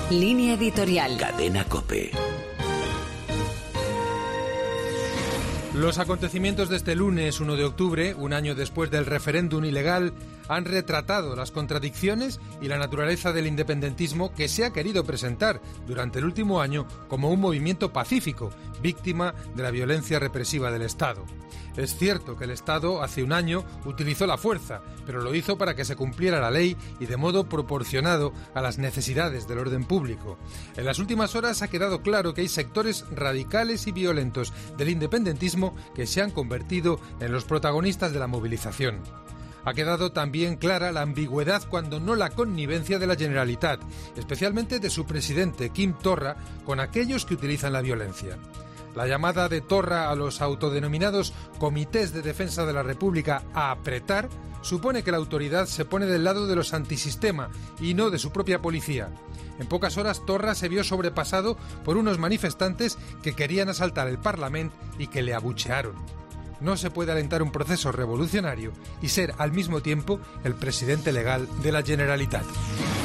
Línea editorial. Cadena COPE. Los acontecimientos de este lunes 1 de octubre, un año después del referéndum ilegal, han retratado las contradicciones y la naturaleza del independentismo que se ha querido presentar durante el último año como un movimiento pacífico, víctima de la violencia represiva del Estado. Es cierto que el Estado hace un año utilizó la fuerza, pero lo hizo para que se cumpliera la ley y de modo proporcionado a las necesidades del orden público. En las últimas horas ha quedado claro que hay sectores radicales y violentos del independentismo que se han convertido en los protagonistas de la movilización. Ha quedado también clara la ambigüedad cuando no la connivencia de la Generalitat, especialmente de su presidente, Quim Torra, con aquellos que utilizan la violencia. La llamada de Torra a los autodenominados Comités de Defensa de la República a apretar supone que la autoridad se pone del lado de los antisistema y no de su propia policía. En pocas horas Torra se vio sobrepasado por unos manifestantes que querían asaltar el Parlamento y que le abuchearon. No se puede alentar un proceso revolucionario y ser al mismo tiempo el presidente legal de la Generalitat.